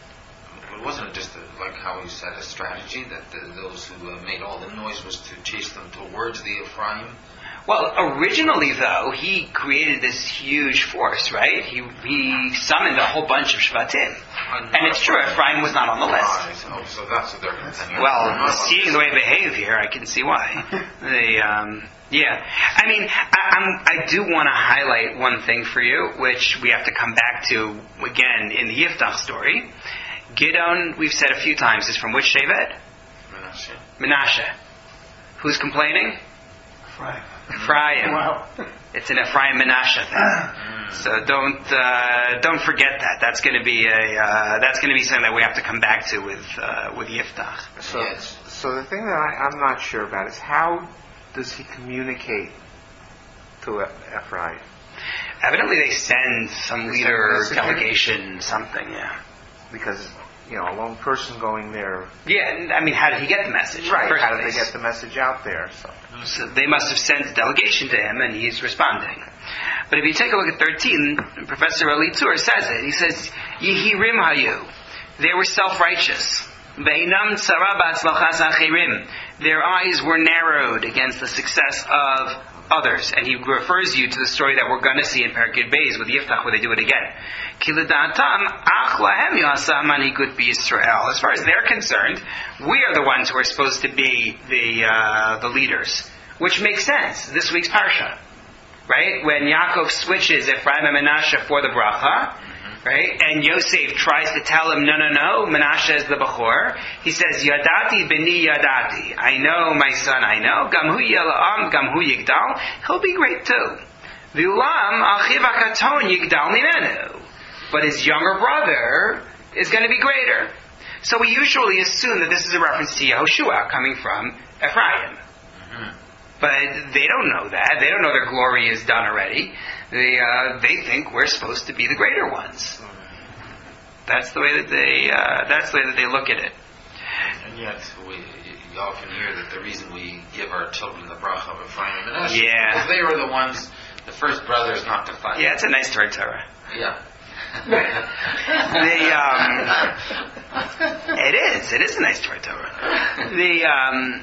It wasn't just a, like how you said, a strategy that the, those who uh, made all the noise was to chase them towards the Ephraim. Well, originally, though, he created this huge force, right? He he summoned a whole bunch of Shvatim. And it's true, Ephraim was not on the list. Right. Oh, so that's what they're complaining. Well, seeing the way they behave here, I can see why. They, um, yeah. I mean, I, I'm, I do want to highlight one thing for you, which we have to come back to, again, in the Yiftach story. Gideon, we've said a few times, is from which Shevet? Menashe. Menashe. Who's complaining? Right. Ephraim. Wow. It's an Ephraim Menashe thing. So don't uh, don't forget that. That's going to be a uh, that's going to be something that we have to come back to with uh, with Yiftach. So, Yes. so the thing that I, I'm not sure about is how does he communicate to E- Ephraim? Evidently, they send some They leader, send messages? delegation, something. Yeah. Because, you know, a lone person going there. Yeah. and, I mean, how did he get the message? in the first How did they place? get the message out there? So. So they must have sent a delegation to him, and he's responding. But if you take a look at thirteen, Professor Ali Tur says it. He says, "Yehirim hayu." They were self-righteous. Ve'inam tzara b'atzlachas achirim. Their eyes were narrowed against the success of others. And he refers you to the story that we're going to see in Parakid Beis with Yiftach, where they do it again. Ki l'da'atam ach lahem yasa manhigut b'Yisrael. As far as they're concerned, we are the ones who are supposed to be the uh, the leaders, which makes sense. This week's parsha, right? When Yaakov switches Ephraim and Menashe for the bracha, right? And Yosef tries to tell him, no, no, no, Menashe is the Bechor. He says, Yadati b'ni yadati. I know, my son, I know. Gam hu yela'am, gam hu yigdal. He'll be great too. V'ulam achiv hakaton yigdal mimenu. But his younger brother is going to be greater. So we usually assume that this is a reference to Yehoshua coming from Ephraim. But they don't know that. They don't know their glory is done already. They uh, they think we're supposed to be the greater ones. That's the way that they uh, that's the way that they look at it. And yet, we you often hear that the reason we give our children the bracha of Ephraim and Menashe Yeah. because they were the ones, the first brothers not to fight. Yeah, it's a nice Torah Torah. Yeah. The um, it is it is a nice Torah Torah. The um,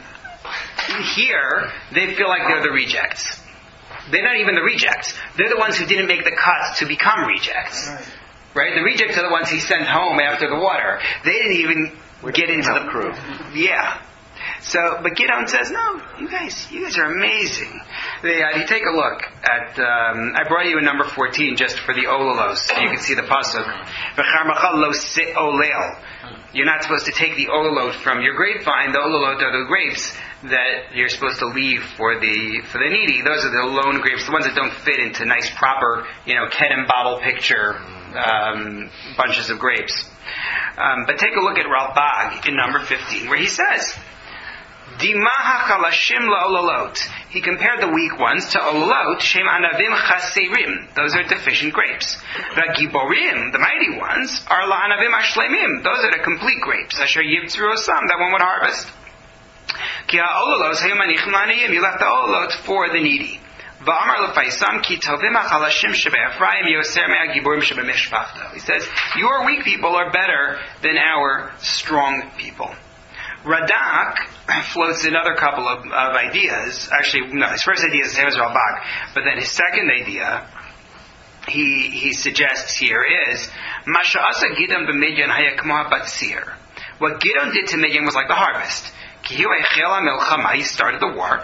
here they feel like they're the rejects. They're not even the rejects. They're the ones who didn't make the cut to become rejects. Right. Right? The rejects are the ones he sent home after the water. They didn't even get into the crew. Yeah. So, but Gideon says, no, you guys, you guys are amazing. They, uh, you take a look at, um, I brought you a number fourteen just for the olalos, so you can see the pasuk. V'char lo se olel. You're not supposed to take the olalot from your grapevine. The olalot are the grapes that you're supposed to leave for the for the needy. Those are the lone grapes, the ones that don't fit into nice, proper, you know, Kenem bottle picture um, bunches of grapes. Um, but take a look at Ralbag in number fifteen, where he says, Dimaha kalashim la'olalot. He compared the weak ones to olalot, shem anavim chaserim. Those are deficient grapes. V'giborim, the mighty ones, are la'anavim ashlemim. Those are the complete grapes. Asher yivtzru osam, that one would harvest. Ki ha'olalos hayu manichim la'aniyim. You left the olalot for the needy. V'amar l'faisam ki tovim ha'chalashim shebe'Ephraim yoser me'agiborim shebe'mishpachta. He says, your weak people are better than our strong people. Radak floats another couple of, of ideas. Actually, no, his first idea is the same as Ralbag, but then his second idea he he suggests here is Masha asa Gidon b'Midyan haya k'mo habatzir. What Gidon did to Midian was like the harvest. He started the war.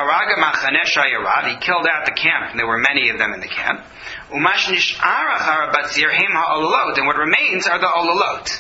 He killed out the camp, and there were many of them in the camp. And what remains are the olalot.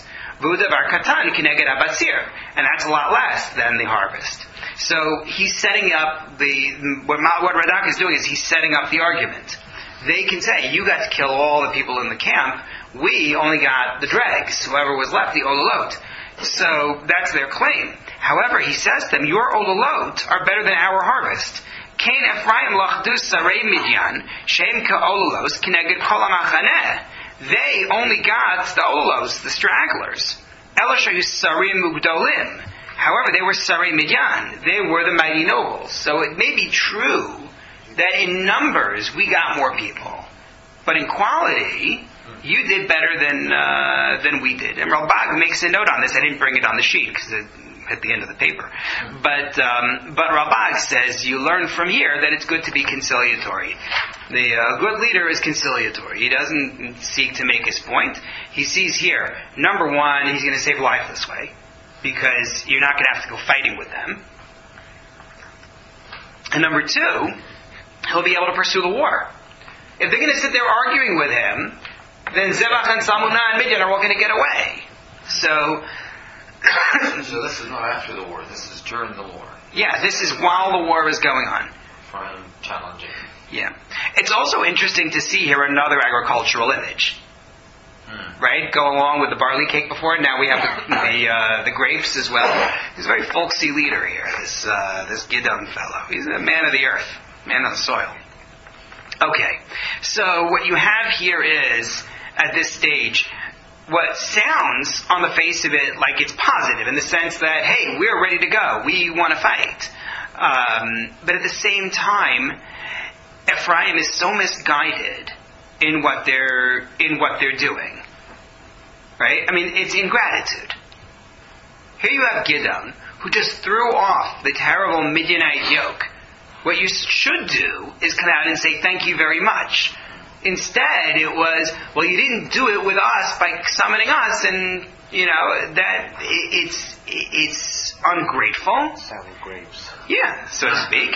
And that's a lot less than the harvest. So he's setting up the, what, what Radak is doing is he's setting up the argument. They can say, you got to kill all the people in the camp, we only got the dregs, whoever was left, the olalot. So that's their claim. However, he says to them, your olalot are better than our harvest. Kain Ephraim lachdus sarei Midyan, shem ka'olalos, kineged kol ha'machaneh. They only got the olalos, the stragglers. Elishayu sarim mugdolim. However, they were sarei Midyan. They were the mighty nobles. So it may be true that in numbers we got more people, but in quality you did better than uh, than we did. And Ralbag makes a note on this. I didn't bring it on the sheet because it at the end of the paper. But um, but Ralbag says you learn from here that it's good to be conciliatory. The uh, good leader is conciliatory. He doesn't seek to make his point. He sees here, number one, he's going to save life this way because you're not going to have to go fighting with them. And number two, he'll be able to pursue the war. If they're going to sit there arguing with him, then Zebach and Salmunah and Midian are all going to get away. So, so this is not after the war. This is during the war. Yeah, this is while the war is going on. From challenging. Yeah. It's also interesting to see here another agricultural image. Hmm. Right? Go along with the barley cake before. Now we have the the, uh, the grapes as well. He's a very folksy leader here, this uh, this Gidon fellow. He's a man of the earth, man of the soil. Okay. So what you have here is, at this stage, what sounds on the face of it like it's positive in the sense that, hey, we're ready to go. We want to fight. Um, but at the same time, Ephraim is so misguided in what they're in what they're doing. Right? I mean, it's ingratitude. Here you have Gidon, who just threw off the terrible Midianite yoke. What you should do is come out and say, thank you very much. Instead, it was, well, you didn't do it with us by summoning us, and, you know, that it's it's ungrateful. Sour grapes. Yeah, so to speak.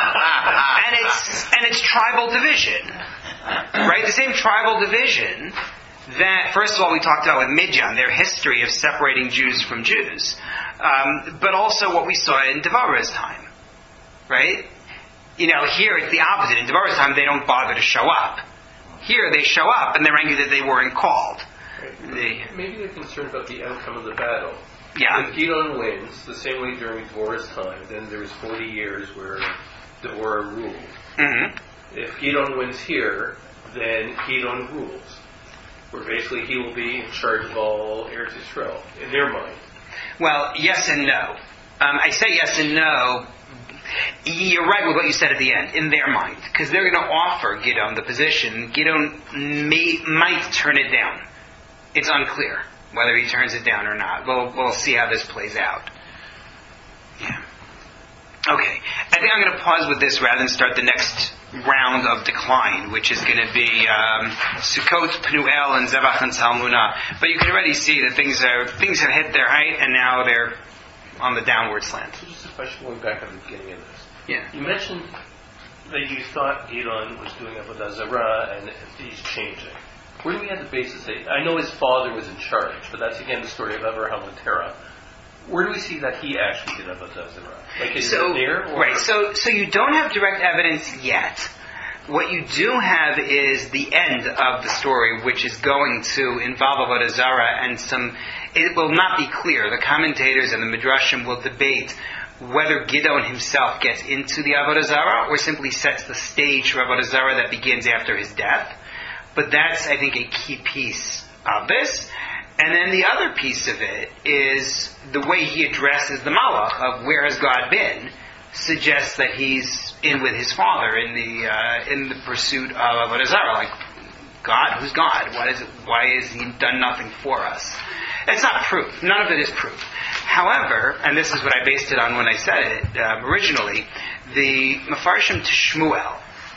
and it's and it's tribal division. Right? The same tribal division that, first of all, we talked about with Midian, their history of separating Jews from Jews. Um, but also what we saw in Devorah's time. Right? You know, here it's the opposite. In Devorah's time, they don't bother to show up. Here they show up and they're angry that they weren't called. Right. They, Maybe they're concerned about the outcome of the battle. Yeah. If Gidon wins, the same way during Devorah's time, then there's forty years where Devorah ruled. Mm-hmm. If Gidon wins here, then Gidon rules. Where basically he will be in charge of all Eretz Yisrael, in their mind. Well, yes and no. Um, I say yes and no. You're right with what you said at the end, in their mind. Because they're going to offer Gidon the position. Gidon may, might turn it down. It's unclear whether he turns it down or not. We'll, we'll see how this plays out. Yeah. Okay. I think I'm going to pause with this rather than start the next round of decline, which is going to be um, Sukkot, Pnuel, and Zebach and Salmunah. But you can already see that things are things have hit their height, and now they're on the downward slant. So just a question going back on the beginning of this. Yeah. You mentioned that you thought Gidon was doing Avodah Zarah and he's changing. Where do we have the basis? That, I know his father was in charge, but that's again the story of Avraham and Terah. Where do we see that he actually did Avodah Zarah? Like, is so, it there? Or? Right, so, so you don't have direct evidence yet. What you do have is the end of the story, which is going to involve Avodah Zarah and some. It will not be clear. The commentators and the Midrashim will debate whether Gidon himself gets into the Avodah Zarah or simply sets the stage for Avodah Zarah that begins after his death. But that's, I think, a key piece of this. And then the other piece of it is the way he addresses the Malach of where has God been suggests that he's in with his father in the uh, in the pursuit of Avodah Zarah. Like, God, who's God? Why is it, why has he done nothing for us? It's not proof. None of it is proof. However, and this is what I based it on when I said it um, originally, the Mefarshim to Shmuel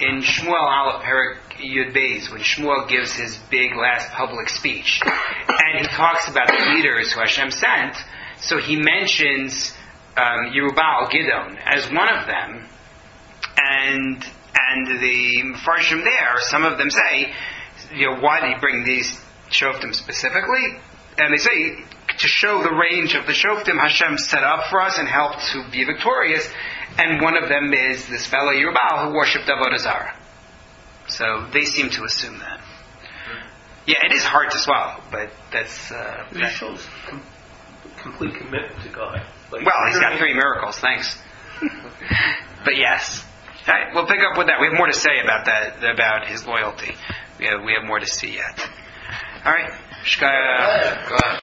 in Shmuel Aleph Perik Yud Beis, when Shmuel gives his big last public speech, and he talks about the leaders who Hashem sent, so he mentions um, Yerubal, Gidon, as one of them, and and the Mepharshim there, some of them say, you know, why did he bring these Shoftim specifically? And they say, to show the range of the Shoftim Hashem set up for us and helped to be victorious, and one of them is this fellow Yerubal who worshipped Avodah Zarah. So they seem to assume that. Yeah, it is hard to swallow, but that's... Uh, It shows com- complete commitment to God. Like, well, he's got three miracles, thanks. But yes. All right, we'll pick up with that. We have more to say about that, about his loyalty. We have, we have more to see yet. All right. Shkaya. Go ahead.